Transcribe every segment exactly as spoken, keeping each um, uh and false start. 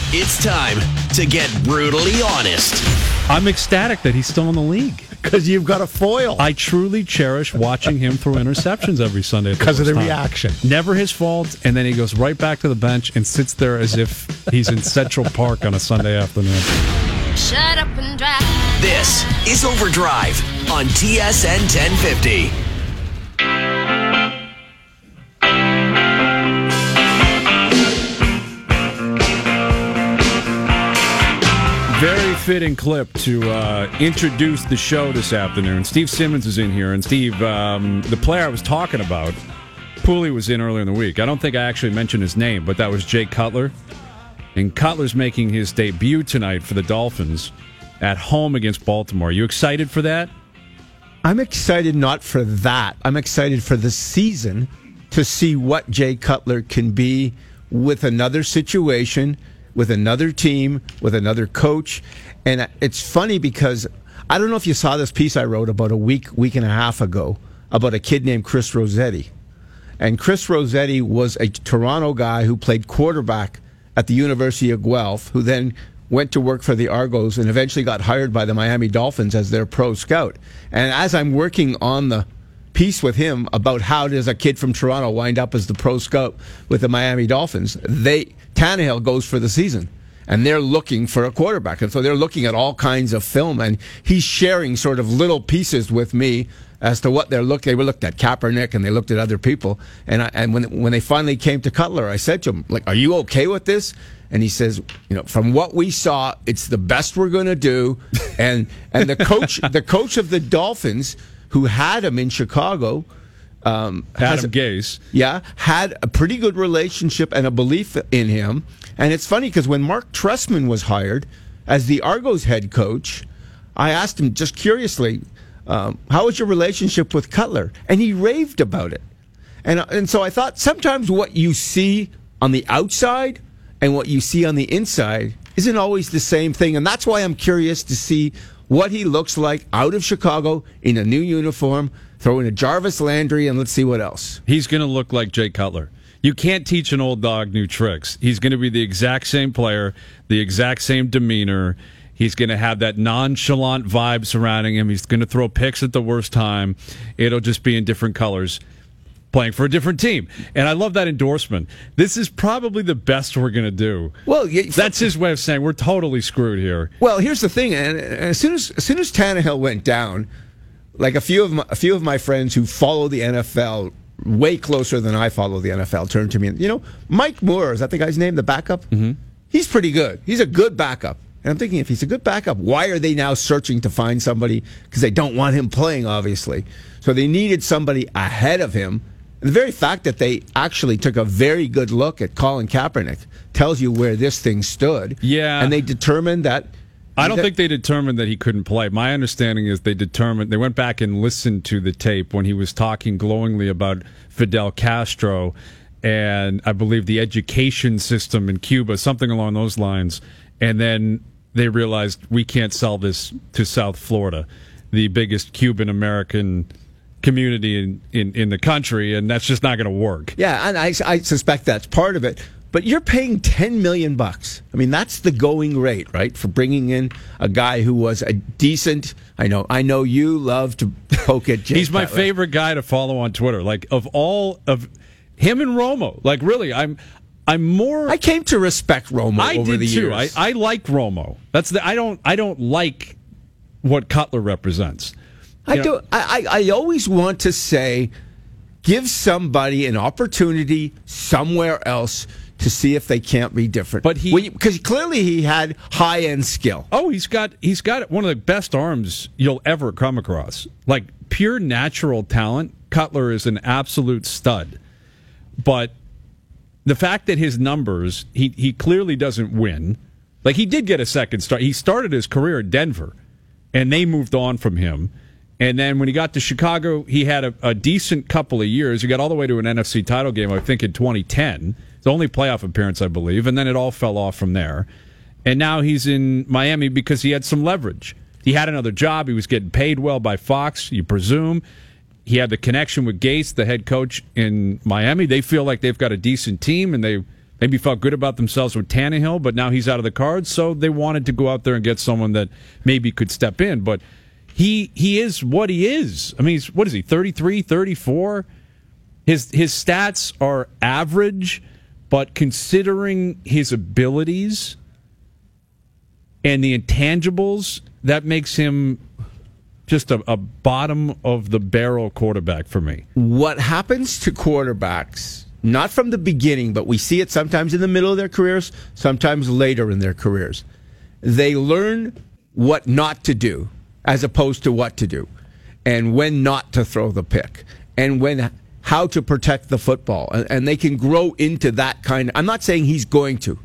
It's time to get brutally honest. I'm ecstatic that he's still in the league. Because you've got a foil. I truly cherish watching him throw interceptions every Sunday. Because of the time. reaction. Never his fault, and then he goes right back to the bench and sits there as if he's in Central Park on a Sunday afternoon. Shut up and drive. This is Overdrive on T S N ten fifty. Very fitting clip to uh, introduce the show this afternoon. Steve Simmons is in here, and Steve, um, the player I was talking about, Pooley was in earlier in the week. I don't think I actually mentioned his name, but that was Jay Cutler. And Cutler's making his debut tonight for the Dolphins at home against Baltimore. You excited for that? I'm excited not for that. I'm excited for the season to see what Jay Cutler can be with another situation, with another team, with another coach. And it's funny because I don't know if you saw this piece I wrote about a week, week and a half ago about a kid named Chris Rossetti. And Chris Rossetti was a Toronto guy who played quarterback at the University of Guelph, who then went to work for the Argos and eventually got hired by the Miami Dolphins as their pro scout. And as I'm working on the piece with him about how does a kid from Toronto wind up as the pro scout with the Miami Dolphins, they Tannehill goes for the season, and they're looking for a quarterback. And so they're looking at all kinds of film, and he's sharing sort of little pieces with me as to what they're looking. They were looked at Kaepernick, and they looked at other people. And I, and when when they finally came to Cutler, I said to him, like, "Are you okay with this?" And he says, "You know, from what we saw, it's the best we're going to do." And and the coach, the coach of the Dolphins, who had him in Chicago, um, Adam Gase, yeah, had a pretty good relationship and a belief in him. And it's funny because when Mark Trestman was hired as the Argos head coach, I asked him just curiously, um, "How was your relationship with Cutler?" And he raved about it. And and so I thought sometimes what you see on the outside and what you see on the inside isn't always the same thing. And that's why I'm curious to see what he looks like out of Chicago in a new uniform, throw in a Jarvis Landry, and let's see what else. He's going to look like Jay Cutler. You can't teach an old dog new tricks. He's going to be the exact same player, the exact same demeanor. He's going to have that nonchalant vibe surrounding him. He's going to throw picks at the worst time. It'll just be in different colors, playing for a different team. And I love that endorsement. This is probably the best we're going to do. Well, yeah, that's his way of saying we're totally screwed here. Well, here's the thing, and as soon as as soon as Tannehill went down, like a few of my, a few of my friends who follow the N F L way closer than I follow the N F L turned to me and, you know, Mike Moore, is that the guy's name, the backup? Mm-hmm. He's pretty good. He's a good backup. And I'm thinking, if he's a good backup, why are they now searching to find somebody? Because they don't want him playing, obviously. So they needed somebody ahead of him. And the very fact that they actually took a very good look at Colin Kaepernick tells you where this thing stood. Yeah. And they determined that... I don't that, think they determined that he couldn't play. My understanding is they determined... They went back and listened to the tape when he was talking glowingly about Fidel Castro and I believe the education system in Cuba, something along those lines. And then they realized we can't sell this to South Florida, the biggest Cuban-American community in, in, in the country, and that's just not going to work. Yeah, and I, I suspect that's part of it. But you're paying ten million bucks. I mean, that's the going rate, right, for bringing in a guy who was a decent. I know, I know you love to poke at Jay He's my Cutler. favorite guy to follow on Twitter. Like of all of him and Romo, like really, I'm, I'm more. I came to respect Romo I over did the too. years. I, I like Romo. That's the. I don't. I don't like what Cutler represents. I You do. know, I, I I always want to say, give somebody an opportunity somewhere else to see if they can't be different. But he, because clearly he had high end skill. Oh, he's got he's got one of the best arms you'll ever come across. Like pure natural talent. Cutler is an absolute stud. But the fact that his numbers, he he clearly doesn't win. Like he did get a second start. He started his career at Denver, and they moved on from him. And then when he got to Chicago, he had a, a decent couple of years. He got all the way to an N F C title game, I think, in twenty ten. The only playoff appearance, I believe. And then it all fell off from there. And now he's in Miami because he had some leverage. He had another job. He was getting paid well by Fox, you presume. He had the connection with Gase, the head coach in Miami. They feel like they've got a decent team, and they maybe felt good about themselves with Tannehill, but now he's out of the cards, so they wanted to go out there and get someone that maybe could step in. But he he is what he is. I mean, he's, what is he, thirty-three, thirty-four? His, his stats are average, but considering his abilities and the intangibles, that makes him just a, a bottom-of-the-barrel quarterback for me. What happens to quarterbacks, not from the beginning, but we see it sometimes in the middle of their careers, sometimes later in their careers. They learn what not to do as opposed to what to do, and when not to throw the pick, and when how to protect the football. And, and they can grow into that kind of... I'm not saying he's going to.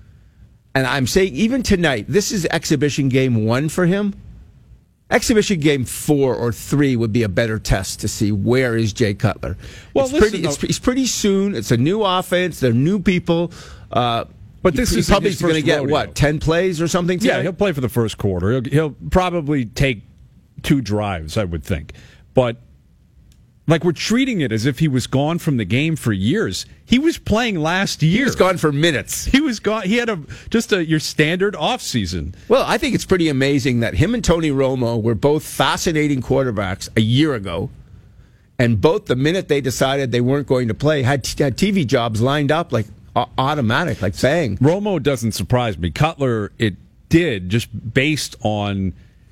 And I'm saying even tonight, this is exhibition game one for him. Exhibition game four or three would be a better test to see where is Jay Cutler. Well, it's listen, pretty, it's, it's pretty soon. It's a new offense. They're new people. Uh, but this he, is he probably his going to first get, rodeo. what, ten plays or something today? Yeah, he'll play for the first quarter. He'll, he'll probably take two drives, I would think. But like, we're treating it as if he was gone from the game for years. He was playing last year. He was gone for minutes. He was gone. He had a just a your standard offseason. Well, I think it's pretty amazing that him and Tony Romo were both fascinating quarterbacks a year ago, and both the minute they decided they weren't going to play had, had T V jobs lined up like uh, automatic, like bang. Romo doesn't surprise me. Cutler, it did, just based on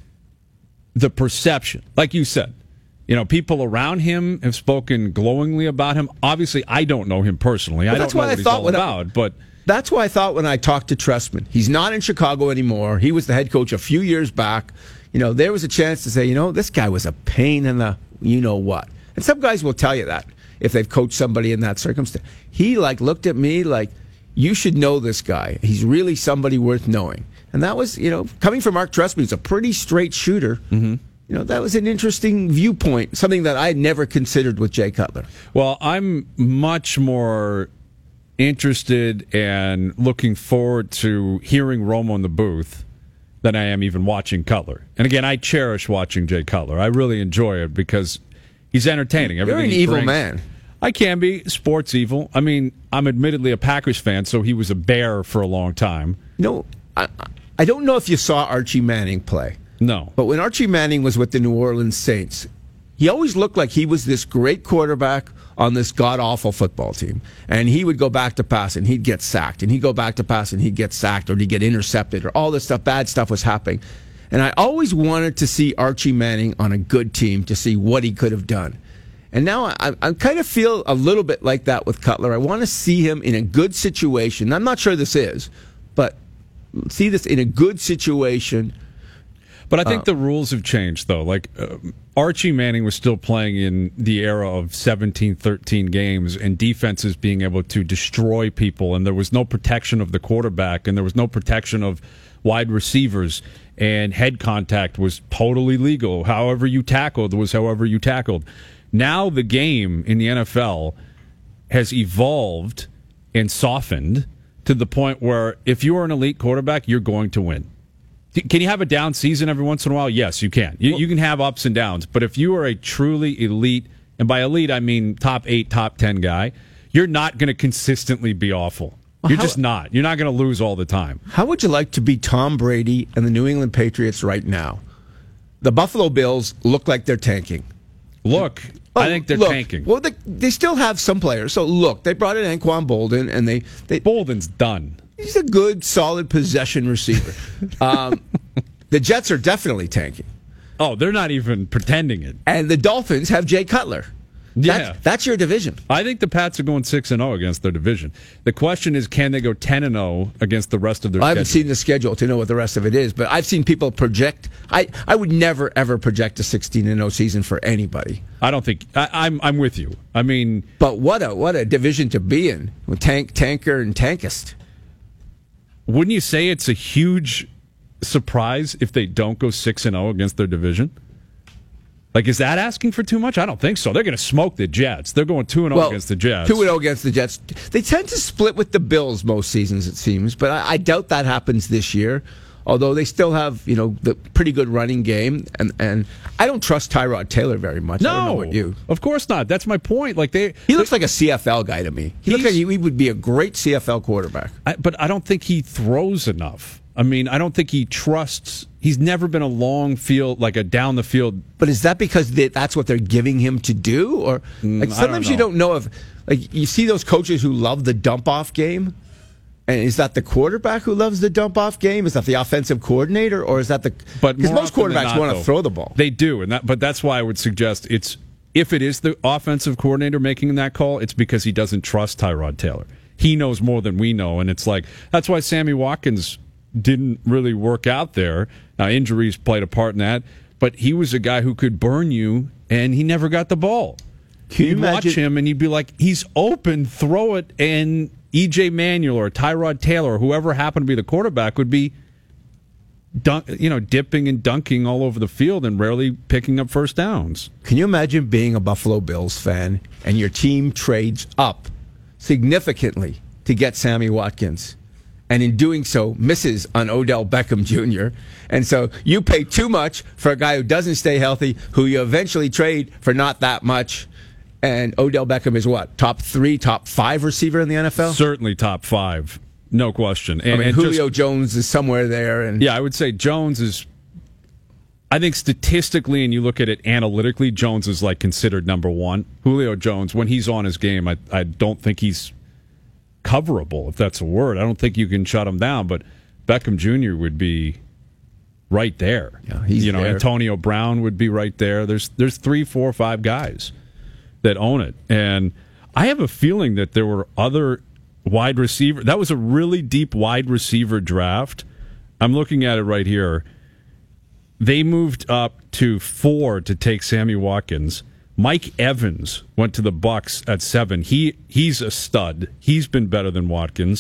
the perception, like you said. You know, people around him have spoken glowingly about him. Obviously, I don't know him personally. Well, I don't know what I he's thought all when about. I, but that's why I thought when I talked to Trestman. He's not in Chicago anymore. He was the head coach a few years back. You know, there was a chance to say, you know, this guy was a pain in the you-know-what. And some guys will tell you that if they've coached somebody in that circumstance. He, like, looked at me like, you should know this guy. He's really somebody worth knowing. And that was, you know, coming from Mark Trestman, who's a pretty straight shooter. Mm-hmm. You know, that was an interesting viewpoint, something that I had never considered with Jay Cutler. Well, I'm much more interested and looking forward to hearing Romo in the booth than I am even watching Cutler. And again, I cherish watching Jay Cutler. I really enjoy it because he's entertaining. You're Everything an he evil brings. man. I can be. Sports evil. I mean, I'm admittedly a Packers fan, so he was a Bear for a long time. No, I, I don't know if you saw Archie Manning play. No. But when Archie Manning was with the New Orleans Saints, he always looked like he was this great quarterback on this god-awful football team. And he would go back to pass, and he'd get sacked. And he'd go back to pass, and he'd get sacked, or he'd get intercepted, or all this stuff, bad stuff was happening. And I always wanted to see Archie Manning on a good team to see what he could have done. And now I, I kind of feel a little bit like that with Cutler. I want to see him in a good situation. I'm not sure this is, but see this in a good situation. But I think uh, the rules have changed, though. Like, uh, Archie Manning was still playing in the era of seventeen, thirteen games and defenses being able to destroy people, and there was no protection of the quarterback, and there was no protection of wide receivers, and head contact was totally legal. However you tackled was however you tackled. Now the game in the N F L has evolved and softened to the point where if you are an elite quarterback, you're going to win. Can you have a down season every once in a while? Yes, you can. You, you can have ups and downs. But if you are a truly elite, and by elite I mean top eight, top ten guy, you're not going to consistently be awful. Well, you're how, just not. You're not going to lose all the time. How would you like to be Tom Brady and the New England Patriots right now? The Buffalo Bills look like they're tanking. Look, oh, I think they're look, tanking. Well, they, they still have some players. So, look, they brought in Anquan Bolden, and they... they Bolden's done. He's a good, solid possession receiver. um, the Jets are definitely tanking. Oh, they're not even pretending it. And the Dolphins have Jay Cutler. Yeah. That's, that's your division. I think the Pats are going six and oh against their division. The question is, can they go ten and oh against the rest of their I schedule? haven't seen the schedule to know what the rest of it is, but I've seen people project. I, I would never, ever project a sixteen and oh season for anybody. I don't think... I, I'm I'm with you. I mean... But what a what a division to be in with tank, tanker, and tankist. Wouldn't you say it's a huge surprise if they don't go six and oh against their division? Like, is that asking for too much? I don't think so. They're going to smoke the Jets. They're going two and oh well, against the Jets. two and oh against the Jets. They tend to split with the Bills most seasons, it seems, but I, I doubt that happens this year. Although they still have, you know, the pretty good running game, and, and I don't trust Tyrod Taylor very much. No, I don't know what you. Of course not. That's my point. Like they, he looks like a C F L guy to me. He looks He's- like he, he would be a great C F L quarterback. I, but I don't think he throws enough. I mean, I don't think he trusts. He's never been a long field, like a down the field. But is that because they, that's what they're giving him to do, or like I sometimes don't you know. don't know if like you see those coaches who love the dump off game, and is that the quarterback who loves the dump off game? Is that the offensive coordinator, or is that the? But because more most often than quarterbacks not, want to though, throw the ball. They do, and that. But that's why I would suggest it's if it is the offensive coordinator making that call, it's because he doesn't trust Tyrod Taylor. He knows more than we know, and it's like that's why Sammy Watkins didn't really work out there. Now injuries played a part in that, but he was a guy who could burn you, and he never got the ball. Can you You'd watch imagine- him, and you'd be like, he's open, throw it, and E J Manuel or Tyrod Taylor or whoever happened to be the quarterback would be dunk, you know, dipping and dunking all over the field and rarely picking up first downs. Can you imagine being a Buffalo Bills fan and your team trades up significantly to get Sammy Watkins, and in doing so misses on Odell Beckham Junior? And so you pay too much for a guy who doesn't stay healthy, who you eventually trade for not that much. And Odell Beckham is what, top three, top five receiver in the N F L? Certainly top five, no question. And, I mean, and Julio just- Jones is somewhere there. And yeah, I would say Jones is. I think statistically, and you look at it analytically, Jones is like considered number one. Julio Jones, when he's on his game, I I don't think he's coverable, if that's a word. I don't think you can shut him down, but Beckham Junior would be right there. Yeah, he's you know, there. Antonio Brown would be right there. There's there's three, four, five guys that own it, and I have a feeling that there were other wide receiver. That was a really deep wide receiver draft. I'm looking at it right here. They moved up to four to take Sammy Watkins. Mike Evans went to the Bucks at seven. He he's a stud. He's been better than Watkins.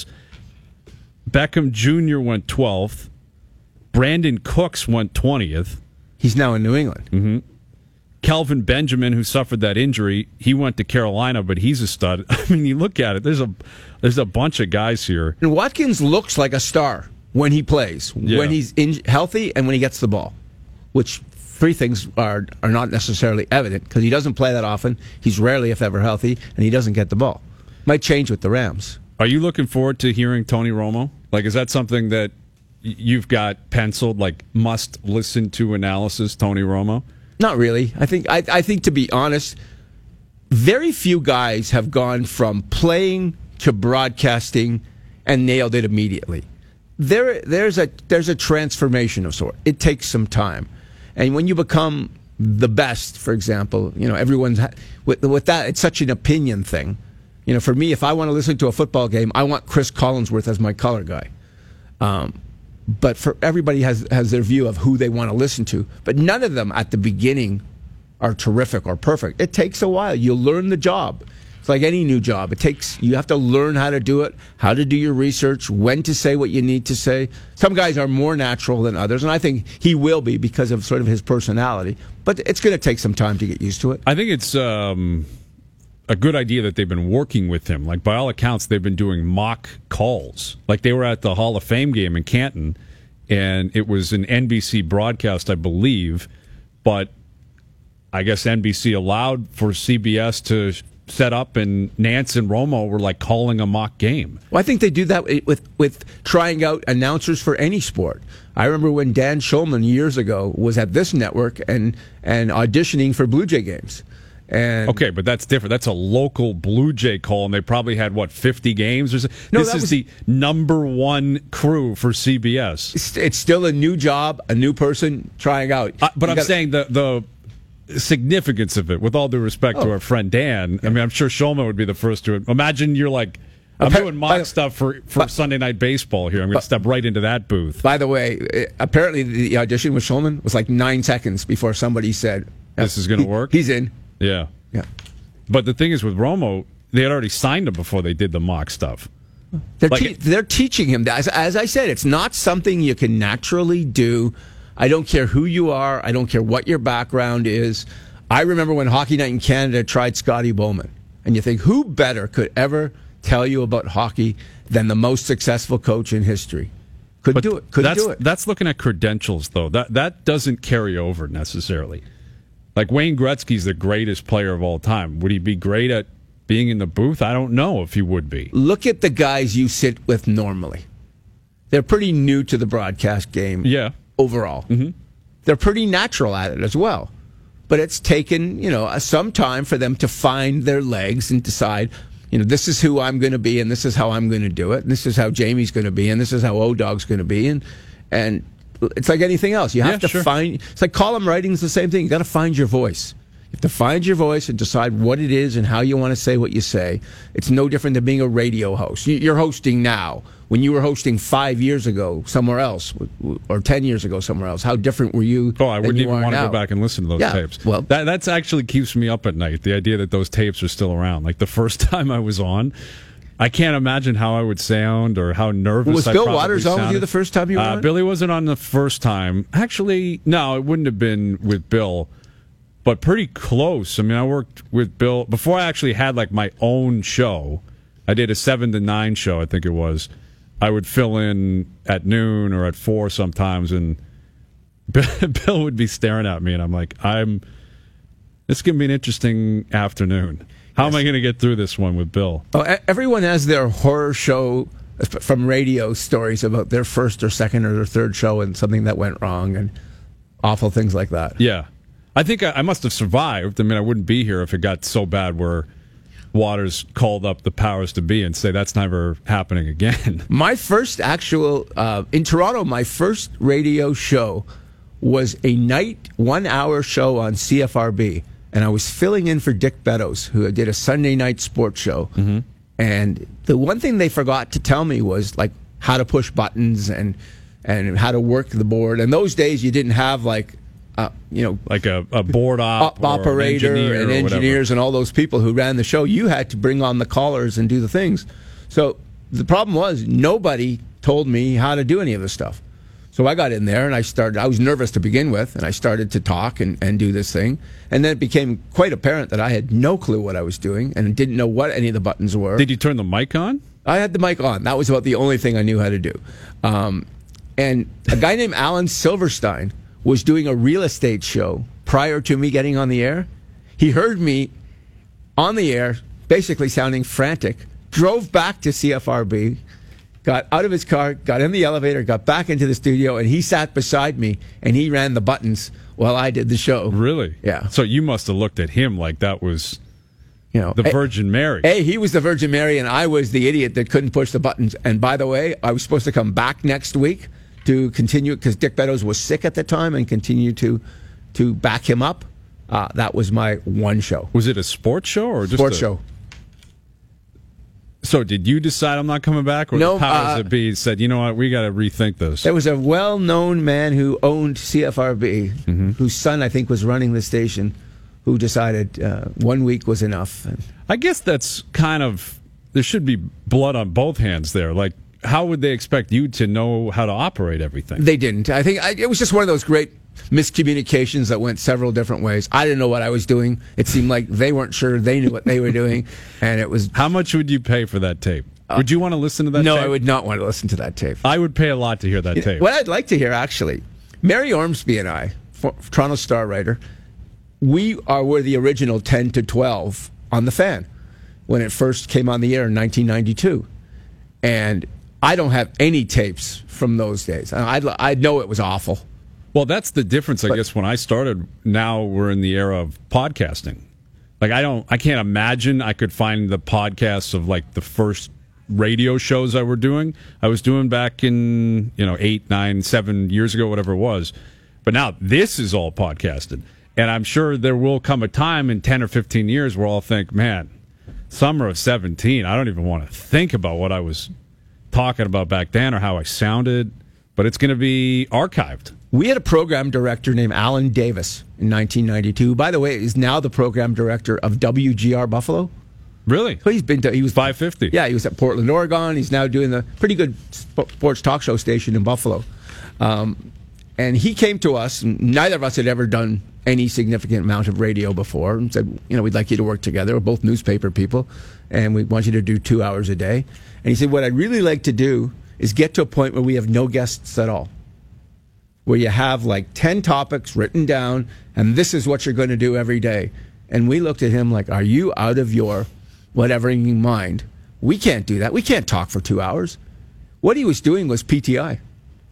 Beckham Junior went twelfth. Brandon Cooks went twentieth. he's now in New England. Mm-hmm. Kelvin Benjamin, who suffered that injury, he went to Carolina, but he's a stud. I mean, you look at it. There's a there's a bunch of guys here. And Watkins looks like a star when he plays, Yeah. when he's in, healthy, and when he gets the ball, which three things are are not necessarily evident because he doesn't play that often. He's rarely, if ever, healthy, and he doesn't get the ball. Might change with the Rams. Are you looking forward to hearing Tony Romo? Like, is that something that y- you've got penciled, like must listen to analysis, Tony Romo? Not really. I think I, I think to be honest, very few guys have gone from playing to broadcasting and nailed it immediately. There there's a there's a transformation of sort. It takes some time. And when you become the best, for example, you know, everyone's ha- with, with that it's such an opinion thing. You know, for me, if I want to listen to a football game, I want Chris Collinsworth as my color guy. Um, But for everybody has has their view of who they want to listen to. But none of them at the beginning are terrific or perfect. It takes a while. You learn the job. It's like any new job. It takes you have to learn how to do it, how to do your research, when to say what you need to say. Some guys are more natural than others, and I think he will be because of sort of his personality. But it's going to take some time to get used to it. I think it's um, a good idea that they've been working with him. Like, by all accounts, they've been doing mock calls. Like, they were at the Hall of Fame game in Canton, and it was an N B C broadcast, I believe, but I guess N B C allowed for C B S to set up, and Nance and Romo were like calling a mock game. Well, I think they do that with with trying out announcers for any sport. I remember when Dan Schulman years ago was at this network and and auditioning for Blue Jay games. And Okay, but that's different. That's a local Blue Jay call, and they probably had, what, fifty games? Or so? No, this that is was- the number one crew for C B S. it's, it's still a new job, a new person trying out. Uh, but You I'm gotta- saying the the significance of it, with all due respect to Oh. our friend Dan, I mean, I'm sure Shulman would be the first to imagine you're like, I'm Appar- doing by mock the- stuff for, for but- Sunday Night Baseball here. I'm going to step right into that booth. By the way, eh, apparently the audition with Schulman was like nine seconds before somebody said, This is gonna he- work? He's in. Yeah. Yeah. But the thing is, with Romo, they had already signed him before they did the mock stuff. They're, Like- te- they're teaching him that. As, as I said, it's not something you can naturally do. I don't care who you are. I don't care what your background is. I remember when Hockey Night in Canada tried Scotty Bowman. And you think, who better could ever tell you about hockey than the most successful coach in history? Couldn't But do it. Couldn't that's, do it. That's looking at credentials, though. That that doesn't carry over necessarily. Like Wayne Gretzky's the greatest player of all time. Would he be great at being in the booth? I don't know if he would be. Look at the guys you sit with normally. They're pretty new to the broadcast game. Yeah. Overall. Mm-hmm. They're pretty natural at it as well. But it's taken, you know, some time for them to find their legs and decide, you know, this is who I'm going to be and this is how I'm going to do it. And this is how Jamie's going to be and this is how O-Dog's going to be. And and it's like anything else. You have Yeah, to sure. find, it's like column writing is the same thing. You got to find your voice. You have to find your voice and decide what it is and how you want to say what you say. It's no different than being a radio host. You- You're hosting now. When you were hosting five years ago somewhere else, or ten years ago somewhere else, how different were you? Oh, I than wouldn't you even are want to now? go back and listen to those Yeah, tapes. well- that that's actually keeps me up at night. The idea that those tapes are still around. Like the first time I was on, I can't imagine how I would sound or how nervous. Was I Bill probably Waters on with you sounded. the first time you were uh, on? Billy wasn't on the first time. Actually, no, it wouldn't have been with Bill, but pretty close. I mean, I worked with Bill before I actually had like my own show. I did a seven to nine show, I think it was. I would fill in at noon or at four sometimes, and Bill would be staring at me, and I'm like, "I'm. This is gonna be an interesting afternoon. How am I going to get through this one with Bill?" Oh, e- everyone has their horror show from radio stories about their first or second or their third show and something that went wrong and awful things like that. Yeah, I think I, I must have survived. I mean, I wouldn't be here if it got so bad where Waters called up the powers to be and say that's never happening again. My first actual, uh, in Toronto, my first radio show was a night, one-hour show on C F R B, and I was filling in for Dick Beddoes, who did a Sunday night sports show. Mm-hmm. And the one thing they forgot to tell me was, like, how to push buttons and and how to work the board. And those days, you didn't have, like, uh, you know, Like a, a board op, op- or operator an engineer and or whatever. engineers and all those people who ran the show. You had to bring on the callers and do the things. So the problem was nobody told me how to do any of this stuff. So I got in there and I started. I was nervous to begin with, and I started to talk and, and do this thing. And then it became quite apparent that I had no clue what I was doing and didn't know what any of the buttons were. Did you turn the mic on? I had the mic on. That was about the only thing I knew how to do. Um, and a guy named Alan Silverstein was doing a real estate show prior to me getting on the air. He heard me on the air, basically sounding frantic, drove back to C F R B, got out of his car, got in the elevator, got back into the studio, and he sat beside me, and he ran the buttons while I did the show. Really? Yeah. So you must have looked at him like that was You know, the eh, Virgin Mary. Hey, he was the Virgin Mary, and I was the idiot that couldn't push the buttons. And by the way, I was supposed to come back next week to continue because Dick Beddoes was sick at the time and continue to to back him up. Uh, that was my one show. Was it a sports show or just Sports a, show. So did you decide I'm not coming back, or No, the powers uh, that be said, you know what, we got to rethink this? There was a well-known man who owned C F R B, Mm-hmm. whose son, I think, was running the station, who decided uh, one week was enough. And I guess that's kind of, there should be blood on both hands there. Like, how would they expect you to know how to operate everything? they didn't. I think I, it was just one of those great miscommunications that went several different ways. I didn't know what I was doing. It seemed like they weren't sure they knew what they were doing, and it was. How much would you pay for that tape? would you want to listen to that No, tape? I would not want to listen to that tape. I would pay a lot to hear that tape. What I'd like to hear, actually, Mary Ormsby and I, for, Toronto Star writer, we are were the original ten to twelve on The Fan when it first came on the air in nineteen ninety-two. And I don't have any tapes from those days. I I know it was awful. Well, that's the difference, I But- guess. When I started, now we're in the era of podcasting. Like, I don't, I can't imagine I could find the podcasts of like the first radio shows I were doing. I was doing back in, you know, eight, nine, seven years ago, whatever it was. But now this is all podcasted, and I'm sure there will come a time in ten or fifteen years where I'll think, man, summer of seventeen, I don't even want to think about what I was talking about back then or how I sounded. But it's going to be archived. We had a program director named Alan Davis in nineteen ninety-two. By the way, he's now the program director of W G R Buffalo. Really? So he's been to, he was five fifty. Yeah, he was at Portland, Oregon. He's now doing the pretty good sp- sports talk show station in Buffalo. Um, and he came to us, and neither of us had ever done any significant amount of radio before, and said, you know, we'd like you to work together. We're both newspaper people, and we want you to do two hours a day. And he said, what I'd really like to do is get to a point where we have no guests at all. Where you have like ten topics written down, and this is what you're going to do every day. And we looked at him like, are you out of your whatever mind? We can't do that. We can't talk for two hours. What he was doing was P T I.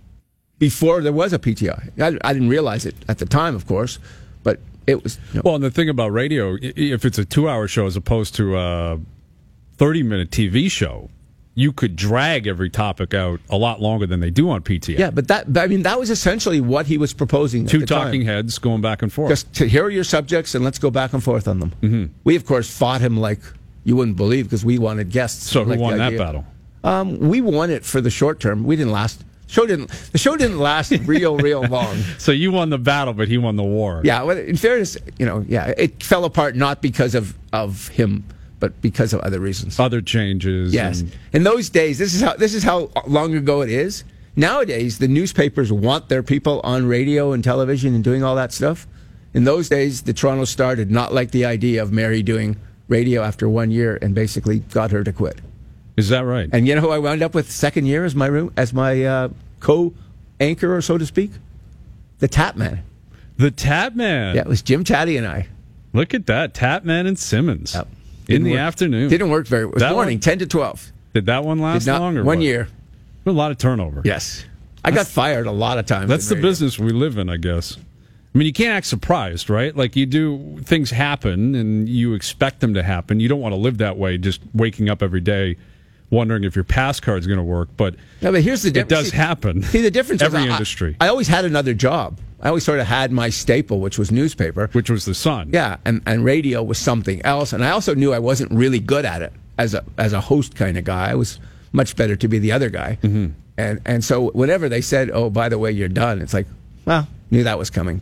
Before there was a P T I. I, I didn't realize it at the time, of course, but it was... You know. Well, and the thing about radio, if it's a two-hour show as opposed to a thirty-minute T V show, you could drag every topic out a lot longer than they do on P T A. Yeah, but that, I mean, that was essentially what he was proposing. Two at the talking time. heads going back and forth. Just to hear your subjects and let's go back and forth on them. Mm-hmm. We, of course, fought him like you wouldn't believe because we wanted guests. So who like won that idea. battle? Um, we won it for the short term. We didn't last. Show didn't. The show didn't last real, real long. So you won the battle, but he won the war. Yeah. Well, in fairness, you know, yeah, it fell apart not because of of him, but because of other reasons. Other changes. Yes. And In those days, this is how this is how long ago it is. Nowadays, the newspapers want their people on radio and television and doing all that stuff. In those days, the Toronto Star did not like the idea of Mary doing radio after one year and basically got her to quit. Is that right? And you know who I wound up with second year as my room, as my uh, co-anchor, or so to speak? The Tap Man. The Tap Man. Yeah, it was Jim Taddy and I. Look at that. Tap Man and Simmons. Yep. In Didn't the work- afternoon. Didn't work very well. It was That morning, one- ten to twelve. Did that one last Did not, long? Or one what? year. A lot of turnover. Yes. I got fired a lot of times. That's in the radio. business we live in, I guess. I mean, you can't act surprised, right? Like, you do, things happen and you expect them to happen. You don't want to live that way, just waking up every day wondering if your pass card's going to work. But, No, but here's the it difference. does happen. See, the difference Every is I- industry. I, always had another job. I always sort of had my staple, which was newspaper. Which was the Sun. Yeah, and, and radio was something else. And I also knew I wasn't really good at it as a as a host kind of guy. I was much better to be the other guy. Mm-hmm. And and so whenever they said, "Oh, by the way, you're done," it's like, well, knew that was coming.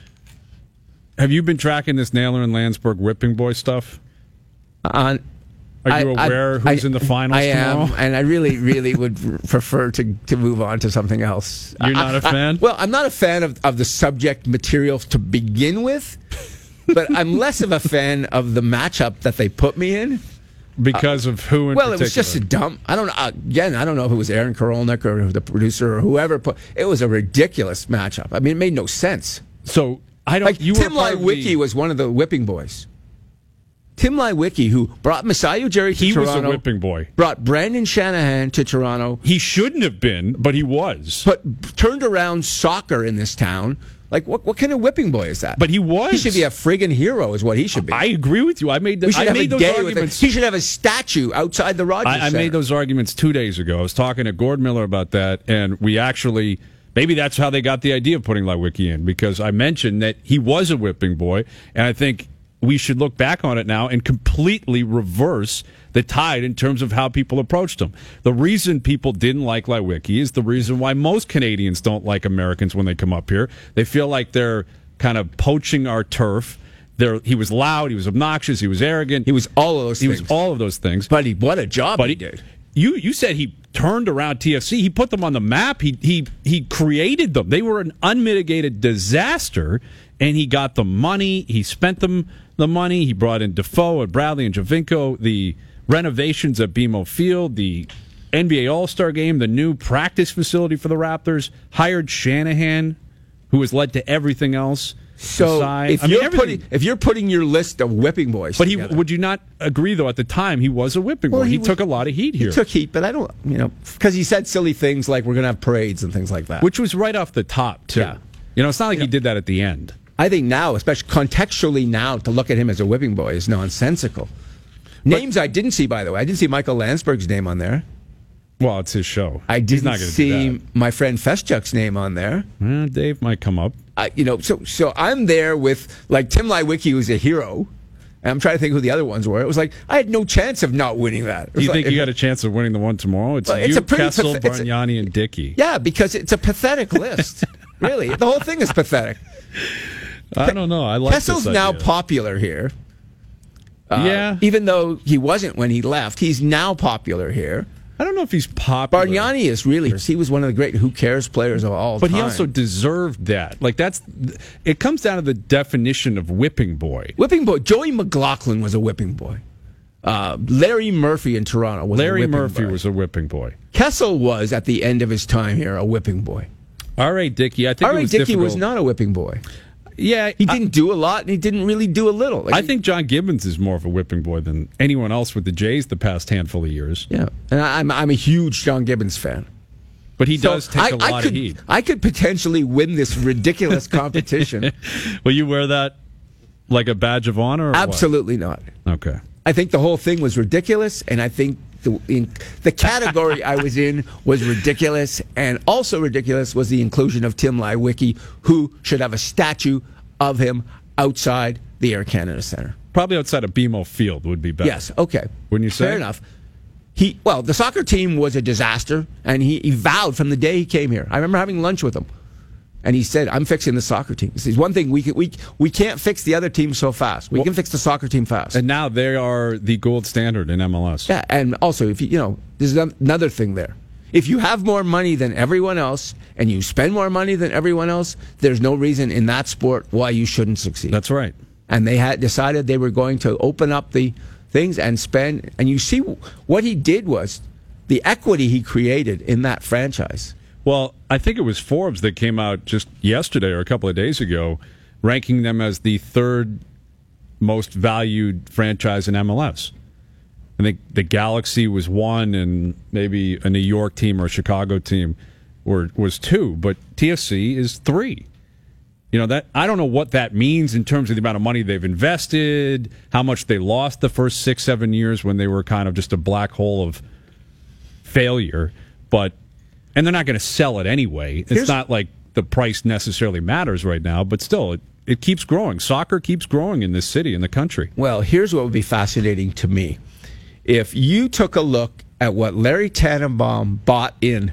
Have you been tracking this Naylor and Landsberg whipping boy stuff? On Are you I- aware I- who's I- in the finals I tomorrow? am, and I really, really would prefer to, to move on to something else. You're not a a fan? well, I'm not a fan of, of the subject material to begin with, but I'm less of a fan of the matchup that they put me in. Because of who in Well, particular? it was just a dumb. I don't know. Again, I don't know if it was Aaron Karolnik or the producer or whoever put. It was a ridiculous matchup. I mean, it made no sense. So, I don't... Like you Tim were part of Lywicki the- was one of the whipping boys. Tim Lywicki, who brought Messiah Ujiri to He was Toronto, a whipping boy. brought Brandon Shanahan to Toronto, He shouldn't have been, but he was. but turned around soccer in this town. Like, what what kind of whipping boy is that? But he was. He should be a friggin' hero, is what he should be. I agree with you. I made the, we should I have made a those day with him. arguments. He should have a statue outside the Rogers I, I Center. made those arguments two days ago. I was talking to Gord Miller about that, and we actually maybe that's how they got the idea of putting Lywicki in, because I mentioned that he was a whipping boy, and I think we should look back on it now and completely reverse the tide in terms of how people approached him. The reason people didn't like Lywicki is the reason why most Canadians don't like Americans when they come up here. They feel like they're kind of poaching our turf. They're, he was loud, he was obnoxious, he was arrogant. He was all of those He things. was all of those things. But he, what a job But he he did. You you said he turned around T F C. He put them on the map. He he he created them. They were an unmitigated disaster, and he got the money. He spent them the money. He brought in Defoe and Bradley and Javinko, the renovations at B M O Field, the N B A All-Star Game, the new practice facility for the Raptors, hired Shanahan, who has led to everything else. So Aside- if I mean, you're everything- putting if you're putting your list of whipping boys, But he together, would you not agree, though, at the time he was a whipping Well, boy? he He, was- took a lot of heat here. he took heat, but I don't, you know, because he said silly things like we're going to have parades and things like that. Which was right off the top, too. Yeah. You know, it's not like he did that at the end. I think now, especially contextually now, to look at him as a whipping boy is nonsensical. Names I didn't see, by the way, I didn't see Michael Landsberg's name on there. Well, it's his show. I He's didn't not going to see do my friend Feschuk's name on there. that. Eh, Dave might come up. I, you know, so so I'm there with like Tim Lywicki, who's a hero. And I'm trying to think who the other ones were. It was like I had no chance of not winning that. It Do you was think like- you got a chance of winning the one tomorrow? It's Well, you, it's a pretty Kessel, pathet- it's a- Bargnani, and Dickey. Yeah, because it's a pathetic list. Really, the whole thing is pathetic. I don't know. I like Kessel's this now idea. popular here. Uh, Yeah. Even though he wasn't when he left, he's now popular here. I don't know if he's popular. Bargnani is really, he was one of the great who cares players of all But time. he also deserved that. Like, that's. It comes down to the definition of whipping boy. Whipping boy. Joey McLaughlin was a whipping boy. Uh, Larry Murphy in Toronto was Larry a whipping Murphy boy. was a whipping boy. Kessel was, at the end of his time here, a whipping boy. R A. Dickey, I think R it A. was Dickey difficult. was not a whipping boy. Yeah, He didn't do a lot, and he didn't really do a little. Like, I think John Gibbons is more of a whipping boy than anyone else with the Jays the past handful of years. Yeah, and I, I'm I'm a huge John Gibbons fan. But he So does take I, a I lot could, of heat. I could potentially win this ridiculous competition. Will you wear that like a badge of honor? Or what? Absolutely not. Okay. I think the whole thing was ridiculous, and I think the in, the category I was in was ridiculous, and also ridiculous was the inclusion of Tim Leiweke, who should have a statue of him outside the Air Canada Centre. Probably outside of B M O Field would be better. Yes, okay. Wouldn't you say? Fair enough. He well, the soccer team was a disaster, and he, he vowed from the day he came here. I remember having lunch with him, and he said, "I'm fixing the soccer team." He says, "One thing we can, we we can't fix the other team so fast. We Well, can fix the soccer team fast." And now they are the gold standard in M L S. Yeah, and also if you you know, there's another thing there. If you have more money than everyone else and you spend more money than everyone else, there's no reason in that sport why you shouldn't succeed. That's right. And they had decided they were going to open up the things and spend. And you see what he did was the equity he created in that franchise. Well, I think it was Forbes that came out just yesterday or a couple of days ago, ranking them as the third most valued franchise in M L S. I think the Galaxy was one, and maybe a New York team or a Chicago team were was two, but T S C is three. You know, that I don't know what that means in terms of the amount of money they've invested, how much they lost the first six, seven years when they were kind of just a black hole of failure. But and they're not going to sell it anyway. It's Here's, not like the price necessarily matters right now, but still, it, it keeps growing. Soccer keeps growing in this city, in the country. Well, here's what would be fascinating to me. If you took a look at what Larry Tannenbaum bought in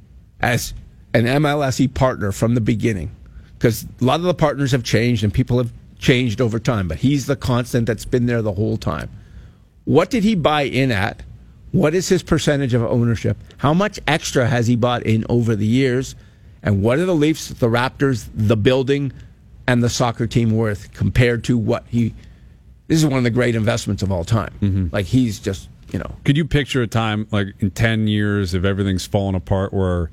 as an M L S E partner from the beginning, because a lot of the partners have changed and people have changed over time, but he's the constant that's been there the whole time. What did he buy in at? What is his percentage of ownership? How much extra has he bought in over the years? And what are the Leafs, the Raptors, the building, and the soccer team worth compared to what he... This is one of the great investments of all time. Mm-hmm. Like, he's just, you know... Could you picture a time, like, in ten years, if everything's fallen apart, where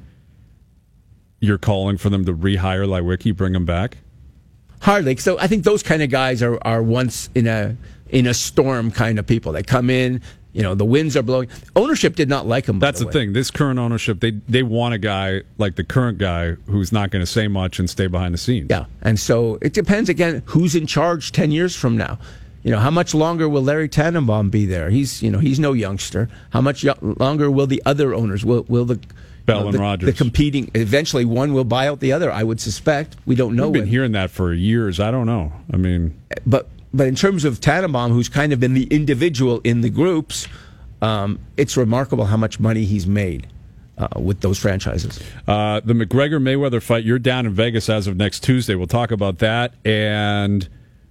you're calling for them to rehire Leiweke, bring him back? Hardly. So I think those kind of guys are, are once in a in a storm kind of people. They come in, you know, the winds are blowing. Ownership did not like him, by That's the the way. thing. This current ownership, they they want a guy like the current guy who's not going to say much and stay behind the scenes. Yeah, and so it depends, again, who's in charge ten years from now. You know, how much longer will Larry Tannenbaum be there? He's, you know, he's no youngster. How much yo- longer will the other owners? Will will the Bell you know, and the, Rogers. the competing? Eventually, one will buy out the other. I would suspect. We don't know. We've been when. hearing that for years. I don't know. I mean, But but in terms of Tannenbaum, who's kind of been the individual in the groups, um, it's remarkable how much money he's made uh, with those franchises. uh, the McGregor Mayweather fight. You're down in Vegas as of next Tuesday. We'll talk about that and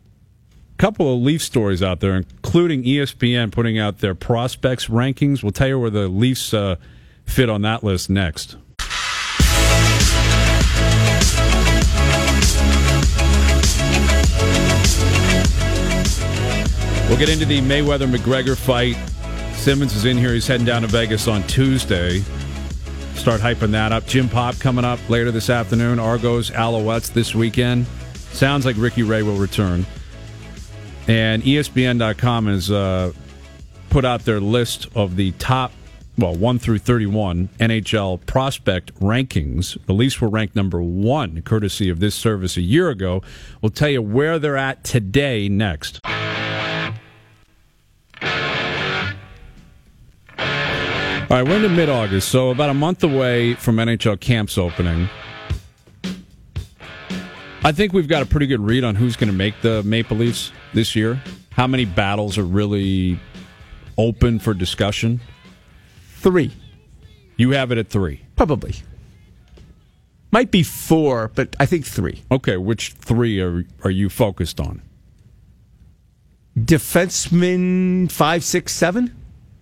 couple of Leafs stories out there, including E S P N putting out their prospects rankings. We'll tell you where the Leafs uh, fit on that list next. We'll get into the Mayweather-McGregor fight. Simmons is in here. He's heading down to Vegas on Tuesday. Start hyping that up. Jim Pop coming up later this afternoon. Argos, Alouettes this weekend. Sounds like Ricky Ray will return. And E S P N dot com has uh, put out their list of the top, well, one through thirty-one N H L prospect rankings. The Leafs were ranked number one, courtesy of this service a year ago. We'll tell you where they're at today next. All right, we're into mid-August, so about a month away from N H L camps opening. I think we've got a pretty good read on who's going to make the Maple Leafs this year. How many battles are really open for discussion? Three. You have it at three. Probably. Might be four, but I think three. Okay, which three are are you focused on? Defenseman five, six, seven?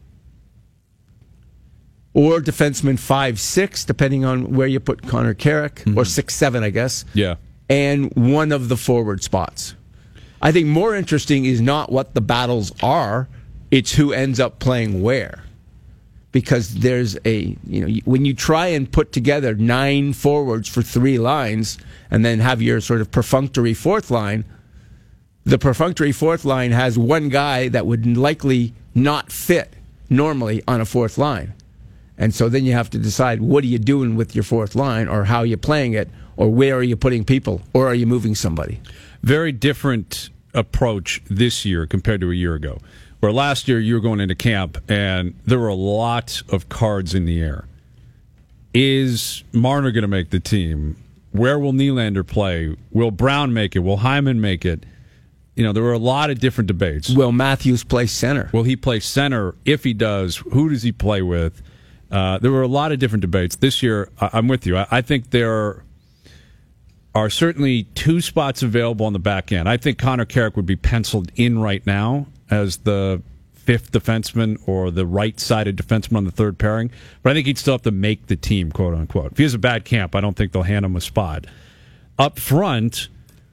Or defenseman five, six, depending on where you put Connor Carrick, mm-hmm. or six, seven, I guess. Yeah. And one of the forward spots. I think more interesting is not what the battles are, It's who ends up playing where. Because there's a, you know, when you try and put together nine forwards for three lines and then have your sort of perfunctory fourth line, the perfunctory fourth line has one guy that would likely not fit normally on a fourth line. And so then you have to decide, what are you doing with your fourth line, or how are you playing it, or where are you putting people, or are you moving somebody? Very different approach this year compared to a year ago. Where last year you were going into camp and there were a lot of cards in the air. Is Marner going to make the team? Where will Nylander play? Will Brown make it? Will Hyman make it? You know, there were a lot of different debates. Will Matthews play center? Will he play center? If he does, who does he play with? Uh, there were a lot of different debates. This year, I- I'm with you. I, I think there are certainly two spots available on the back end. I think Connor Carrick would be penciled in right now as the fifth defenseman or the right-sided defenseman on the third pairing. But I think he'd still have to make the team, quote-unquote. If he has a bad camp, I don't think they'll hand him a spot. Up front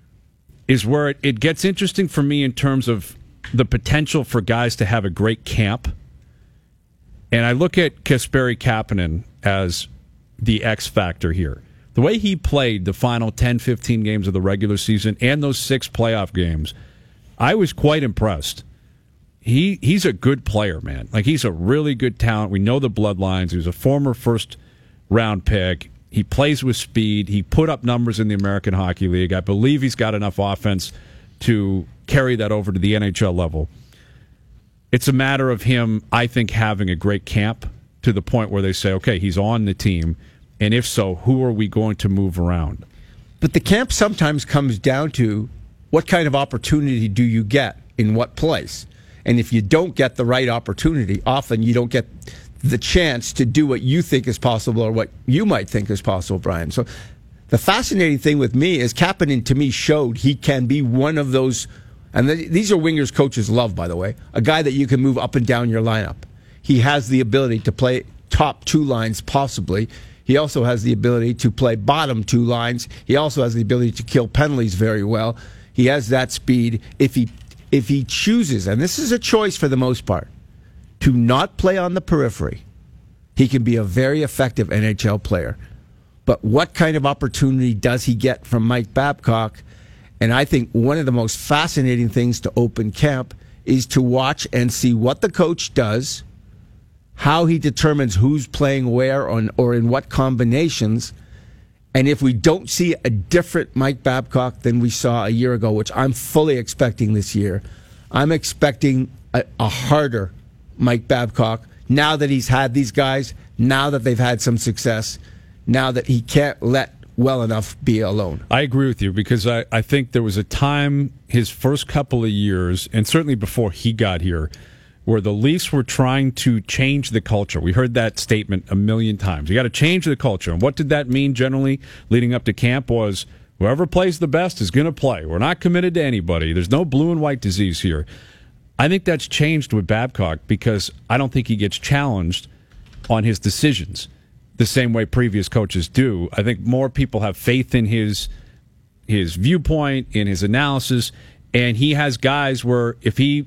is where it, it gets interesting for me in terms of the potential for guys to have a great camp. And I look at Kasperi Kapanen as the X factor here. The way he played the final ten, fifteen games of the regular season and those six playoff games, I was quite impressed. He he's a good player, man. Like, he's a really good talent. We know the bloodlines. He was a former first-round pick. He plays with speed. He put up numbers in the American Hockey League. I believe he's got enough offense to carry that over to the N H L level. It's a matter of him, I think, having a great camp to the point where they say, okay, he's on the team, and if so, who are we going to move around? But the camp sometimes comes down to what kind of opportunity do you get in what place? And if you don't get the right opportunity, often you don't get the chance to do what you think is possible or what you might think is possible, Brian. So the fascinating thing with me is Kapanen, to me, showed he can be one of those, and th- these are wingers coaches love, by the way, a guy that you can move up and down your lineup. He has the ability to play top two lines, possibly. He also has the ability to play bottom two lines. He also has the ability to kill penalties very well. He has that speed. If he If he chooses, and this is a choice for the most part, to not play on the periphery, he can be a very effective N H L player. But what kind of opportunity does he get from Mike Babcock? And I think one of the most fascinating things to open camp is to watch and see what the coach does, how he determines who's playing where on, or in what combinations. And if we don't see a different Mike Babcock than we saw a year ago, which I'm fully expecting this year, I'm expecting a, a harder Mike Babcock now that he's had these guys, now that they've had some success, now that he can't let well enough be alone. I agree with you, because I, I think there was a time his first couple of years, and certainly before he got here, where the Leafs were trying to change the culture. We heard that statement a million times. You got to change the culture. And what did that mean generally leading up to camp was whoever plays the best is going to play. We're not committed to anybody. There's no blue and white disease here. I think that's changed with Babcock, because I don't think he gets challenged on his decisions the same way previous coaches do. I think more people have faith in his his viewpoint, in his analysis, and he has guys where if he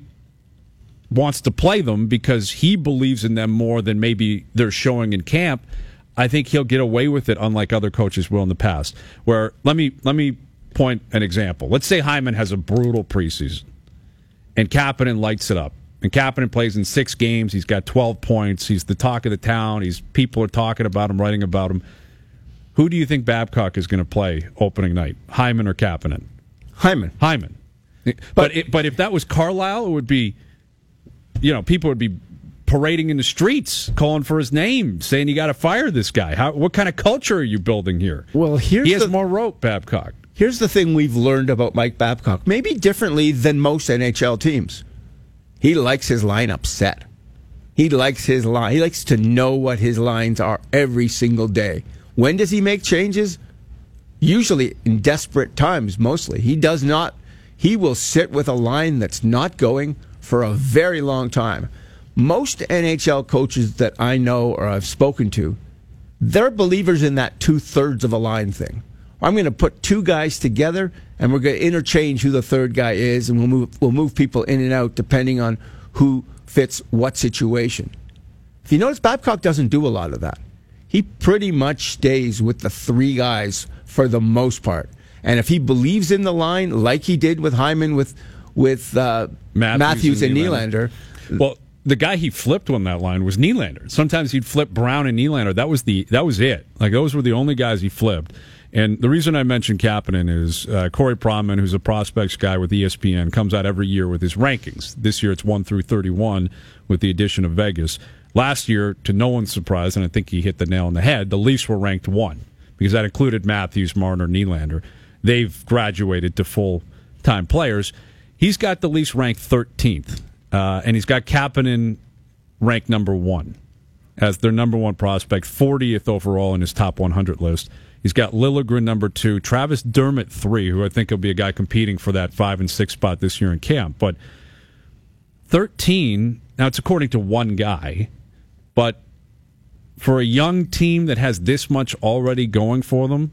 wants to play them because he believes in them more than maybe they're showing in camp, I think he'll get away with it, unlike other coaches will in the past. Where let me let me point an example. Let's say Hyman has a brutal preseason, and Kapanen lights it up. And Kapanen plays in six games. He's got twelve points. He's the talk of the town. He's people are talking about him, writing about him. Who do you think Babcock is going to play opening night, Hyman or Kapanen? Hyman. Hyman. But but, it, but if that was Carlisle, it would be, you know, people would be parading in the streets, calling for his name, saying you got to fire this guy. How, what kind of culture are you building here? Well, here's he has the, more rope, Babcock. Here's the thing we've learned about Mike Babcock, maybe differently than most N H L teams. He likes his lineup set. He likes his line. He likes to know what his lines are every single day. When does he make changes? Usually in desperate times, mostly. He does not. He will sit with a line that's not going for a very long time. Most N H L coaches that I know or I've spoken to, they're believers in that two-thirds of a line thing. I'm going to put two guys together, and we're going to interchange who the third guy is, and we'll move we'll move people in and out depending on who fits what situation. If you notice, Babcock doesn't do a lot of that. He pretty much stays with the three guys for the most part. And if he believes in the line, like he did with Hyman, with with uh, Matthews, Matthews and Nylander. Nylander. Well, the guy he flipped on that line was Nylander. Sometimes he'd flip Brown and Nylander. That was the that was it. Like those were the only guys he flipped. And the reason I mentioned Kapanen is uh, Corey Pronman, who's a prospects guy with E S P N, comes out every year with his rankings. This year it's one through thirty-one with the addition of Vegas. Last year, to no one's surprise, and I think he hit the nail on the head, the Leafs were ranked one because that included Matthews, Marner, Nylander. They've graduated to full-time players. He's got the Leafs ranked thirteenth, uh, and he's got Kapanen ranked number one as their number one prospect, fortieth overall in his top one hundred list. He's got Liljegren number two, Travis Dermott three, who I think will be a guy competing for that five and six spot this year in camp. But thirteen, now it's according to one guy, but for a young team that has this much already going for them,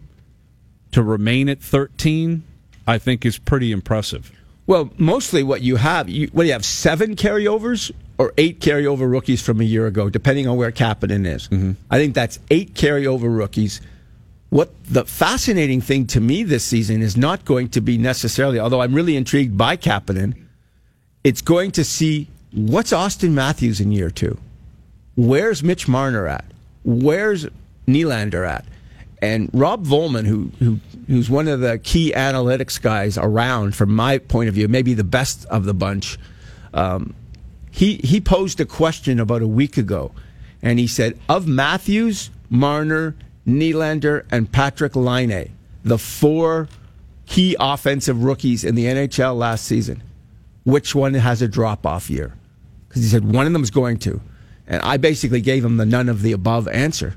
to remain at thirteen, I think is pretty impressive. Well, mostly what you have, you, what do you have, seven carryovers or eight carryover rookies from a year ago, depending on where Kapanen is. Mm-hmm. I think that's eight carryover rookies. What the fascinating thing to me this season is not going to be necessarily, although I'm really intrigued by Kapanen, it's going to see what's Austin Matthews in year two. Where's Mitch Marner at? Where's Nylander at? And Rob Volman, who, who who's one of the key analytics guys around, from my point of view, maybe the best of the bunch, um, he he posed a question about a week ago, and he said, of Matthews, Marner, Nylander, and Patrick Laine, the four key offensive rookies in the N H L last season, which one has a drop-off year? Because he said one of them is going to. And I basically gave him the none of the above answer.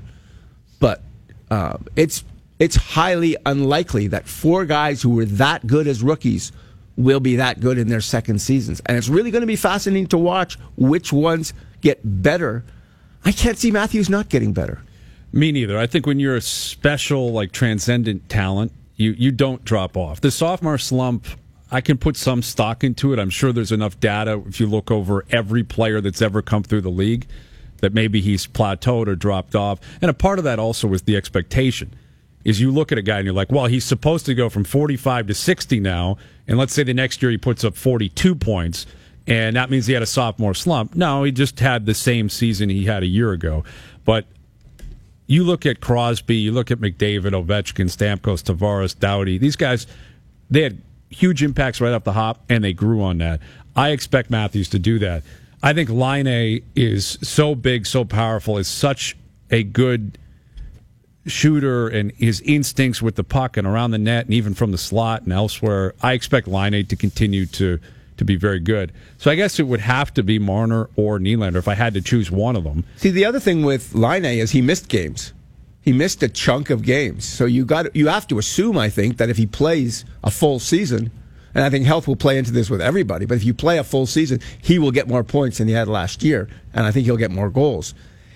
But uh, it's it's highly unlikely that four guys who were that good as rookies will be that good in their second seasons. And it's really going to be fascinating to watch which ones get better. I can't see Matthews not getting better. Me neither. I think when you're a special, like, transcendent talent, you, you don't drop off. The sophomore slump, I can put some stock into it. I'm sure there's enough data, if you look over every player that's ever come through the league, that maybe he's plateaued or dropped off. And a part of that also is the expectation. Is you look at a guy and you're like, well, he's supposed to go from forty-five to sixty now, and let's say the next year he puts up forty-two points, and that means he had a sophomore slump. No, he just had the same season he had a year ago. But you look at Crosby, you look at McDavid, Ovechkin, Stamkos, Tavares, Doughty. These guys, they had huge impacts right off the hop, and they grew on that. I expect Matthews to do that. I think Laine is so big, so powerful, is such a good shooter, and his instincts with the puck and around the net and even from the slot and elsewhere. I expect Laine to continue to, to be very good. So I guess it would have to be Marner or Nylander if I had to choose one of them. See, the other thing with Laine is he missed games. He missed a chunk of games. So you got you have to assume, I think, that if he plays a full season, and I think health will play into this with everybody, but if you play a full season, he will get more points than he had last year, and I think he'll get more goals.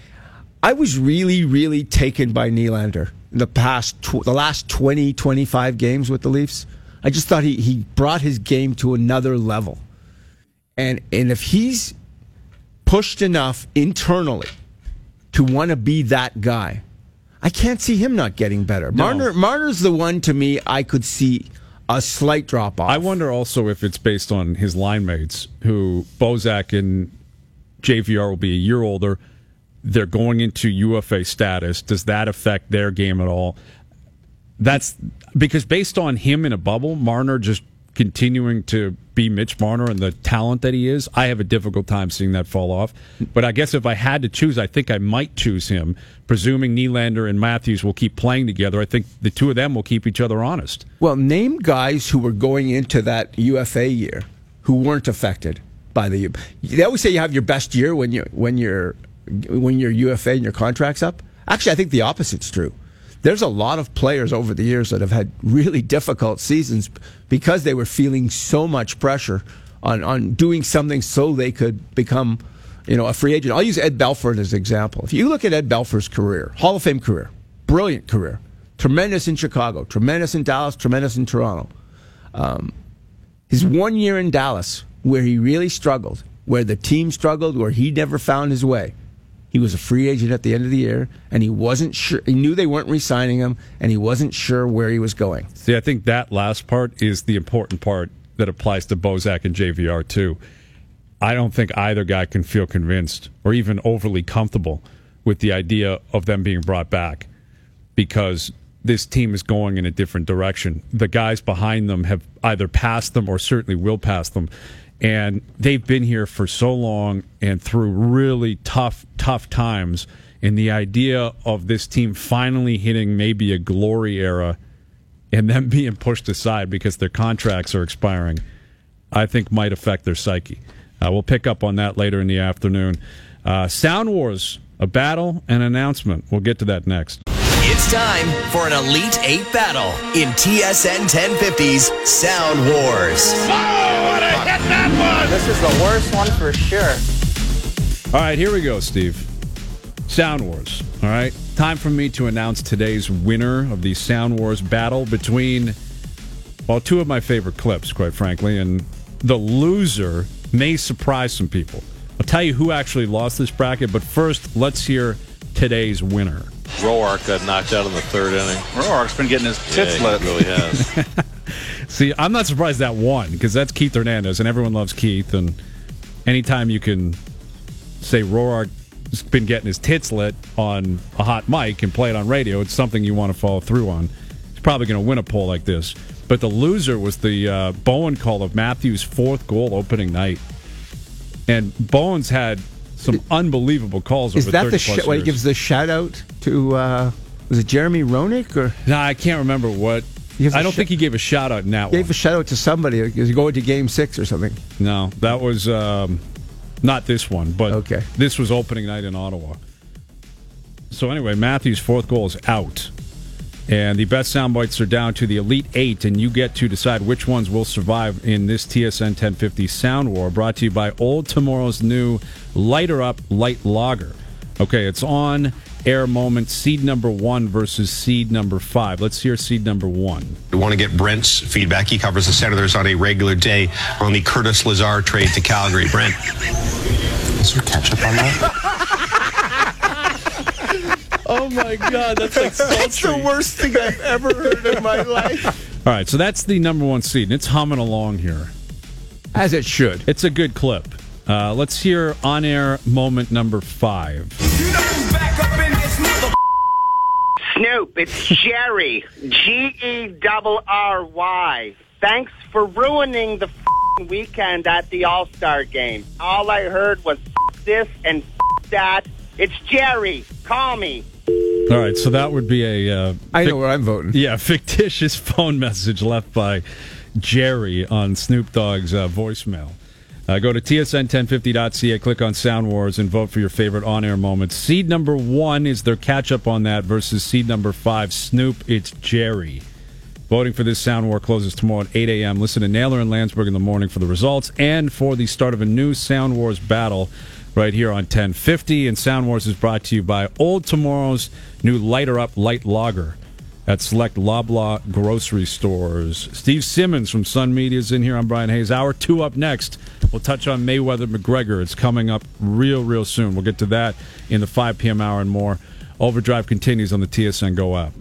I was really, really taken by Nylander in the past, tw- the last twenty, twenty-five games with the Leafs. I just thought he, he brought his game to another level. And and if he's pushed enough internally to want to be that guy, I can't see him not getting better. No. Marner Marner's the one, to me, I could see a slight drop off. I wonder also if it's based on his line mates, who Bozak and J V R will be a year older. They're going into U F A status. Does that affect their game at all? That's because based on him in a bubble, Marner just continuing to be Mitch Marner and the talent that he is, I have a difficult time seeing that fall off. But I guess if I had to choose, I think I might choose him, presuming Nylander and Matthews will keep playing together. I think the two of them will keep each other honest. Well, name guys who were going into that U F A year who weren't affected by the. They always say you have your best year when you when you're when you're U F A and your contract's up. Actually, I think the opposite's true. There's a lot of players over the years that have had really difficult seasons because they were feeling so much pressure on, on doing something so they could become, you know, a free agent. I'll use Ed Belfour as an example. If you look at Ed Belfour's career, Hall of Fame career, brilliant career, tremendous in Chicago, tremendous in Dallas, tremendous in Toronto. Um, his one year in Dallas, where he really struggled, where the team struggled, where he never found his way. He was a free agent at the end of the year, and he wasn't sure. He knew they weren't re-signing him, and he wasn't sure where he was going. See, I think that last part is the important part that applies to Bozak and J V R too. I don't think either guy can feel convinced or even overly comfortable with the idea of them being brought back, because this team is going in a different direction. The guys behind them have either passed them or certainly will pass them. And they've been here for so long and through really tough, tough times. And the idea of this team finally hitting maybe a glory era and them being pushed aside because their contracts are expiring, I think might affect their psyche. Uh, we'll pick up on that later in the afternoon. Uh, Sound Wars, a battle and announcement. We'll get to that next. It's time for an Elite Eight battle in T S N ten fifty's Sound Wars. Oh, what a hit that was! This is the worst one for sure. All right, here we go, Steve. Sound Wars. All right, time for me to announce today's winner of the Sound Wars battle between, well, two of my favorite clips, quite frankly, and the loser may surprise some people. I'll tell you who actually lost this bracket, but first, let's hear today's winner. Roark got knocked out in the third inning. Roark's been getting his tits yeah, lit. He really has. See, I'm not surprised that won, because that's Keith Hernandez, and everyone loves Keith, and anytime you can say Roark's been getting his tits lit on a hot mic and play it on radio, it's something you want to follow through on. He's probably going to win a poll like this. But the loser was the uh, Bowen call of Matthews' fourth goal opening night. And Bowen's had some unbelievable calls Is over that thirty the plus sh- what he years. gives the shout out to? Uh, was it Jeremy Roenick or No, I can't remember what. gives I a don't sh- think he gave a shout out in that gave one. a shout out to somebody? Is he going to Game Six or something? No, that was um, not this one, but Okay. this was opening night in Ottawa. So anyway, Matthews' fourth goal is out. And the best sound bites are down to the Elite Eight, and you get to decide which ones will survive in this T S N ten fifty Sound War, brought to you by Old Tomorrow's new Lighter Up Light Lager. Okay, it's on air moment, seed number one versus seed number five. Let's hear seed number one. We want to get Brent's feedback. He covers the Senators on a regular day on the Curtis Lazar trade to Calgary. Brent. Is there ketchup on that? Oh my God, that's like That's the worst thing I've ever heard in my life. All right, so that's the number one seed, and it's humming along here. As it should. It's a good clip. Uh, let's hear on-air moment number five. Snoop, it's Jerry. G E double R Y. Thanks for ruining the f***ing weekend at the All-Star game. All I heard was f- this and f- that. It's Jerry. Call me. All right, so that would be a... Uh, I know fic- where I'm voting. Yeah, fictitious phone message left by Jerry on Snoop Dogg's uh, voicemail. Uh, go to T S N ten fifty dot C A, click on Sound Wars, and vote for your favorite on-air moments. Seed number one is their catch-up on that versus seed number five, Snoop. It's Jerry. Voting for this Sound War closes tomorrow at eight a.m. Listen to Naylor and Landsberg in the morning for the results and for the start of a new Sound Wars battle right here on ten fifty. And Sound Wars is brought to you by Old Tomorrow's new Lighter Up Light Lager at select Loblaw grocery stores. Steve Simmons from Sun Media is in here. I'm Brian Hayes. Hour two up next. We'll touch on Mayweather McGregor. It's coming up real, real soon. We'll get to that in the five p.m. hour and more. Overdrive continues on the T S N Go app.